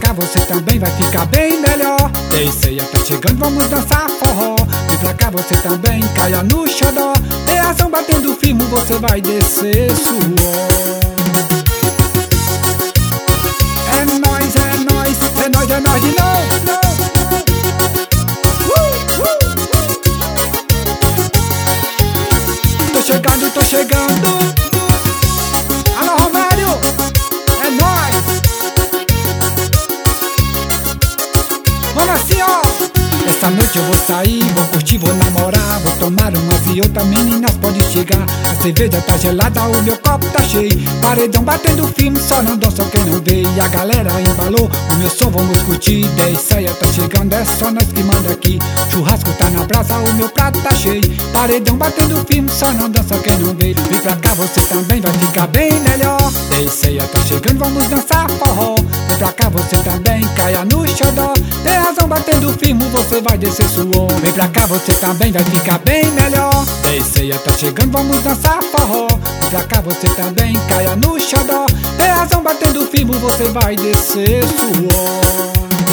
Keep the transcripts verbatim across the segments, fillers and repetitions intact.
cá, você também vai ficar bem melhor. Ei, ceia tá chegando, vamos dançar forró. Vem pra cá, você também caia no xodó. Reação batendo firme, você vai descer suor. É nóis, é nóis, é nóis, é nóis de novo. Uh, uh, uh. Tô chegando, tô chegando. Alô, Romário, é nóis. Vamos assim, ó. Essa noite eu vou sair, vou curtir, vou namorar, vou tomar umas e outras meninas pode chegar. A cerveja tá gelada, o meu copo tá cheio. Paredão batendo firme, só não dança quem não vê. E a galera embalou, o meu som vamos curtir. Dez ceia tá chegando, é só nós que manda aqui. Churrasco tá na brasa, o meu prato tá cheio. Paredão batendo firme, só não dança quem não vê. Vem pra cá, você também vai ficar bem melhor. Dez ceia tá chegando, vamos dançar forró. Vem pra cá, você também caia no xodó. Tem razão batendo firme, você vai descer suor. Vem pra cá, você também vai ficar bem melhor. Ei, ceia tá chegando, vamos dançar forró. Vem pra cá, você também caia no xodó. Tem razão batendo firme, você vai descer suor.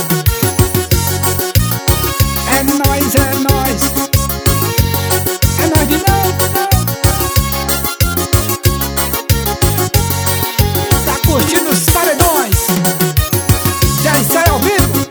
É nóis, é nóis. É nóis de novo. Tá curtindo os paredões? Já ensaia ao vivo.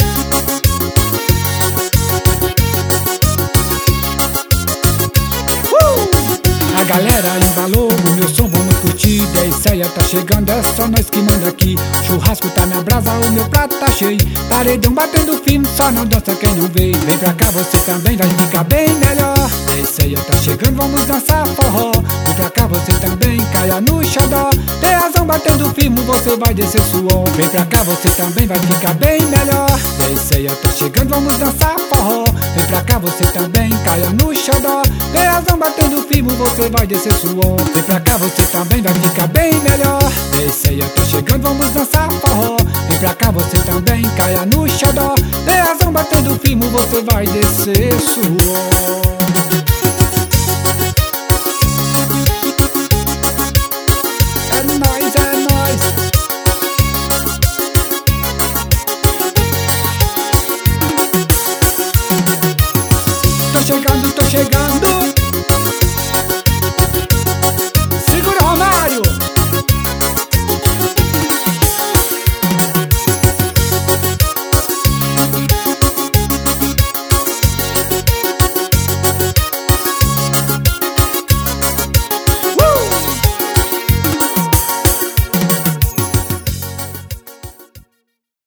A galera embalou, o meu som vamos curtir. Dez ceia tá chegando, é só nós que manda aqui. Churrasco tá na brasa, o meu prato tá cheio. Paredão batendo firme, só não dança quem não vê. Vem pra cá, você também vai ficar bem melhor. Dez ceia tá chegando, vamos dançar forró. Vem pra cá, você também caia no xodó. Tem razão batendo firme, você vai descer suor. Vem pra cá, você também vai ficar bem melhor. Dez ceia tá chegando, vamos dançar forró. Vem pra cá, você também caia no xodó. Tem razão batendo firme, você vai descer suor. Vem pra cá, você também vai ficar bem melhor. Ei, ceia tá chegando, vamos dançar forró. Vem pra cá, você também caia no xodó. Tem razão batendo firme, você vai descer suor.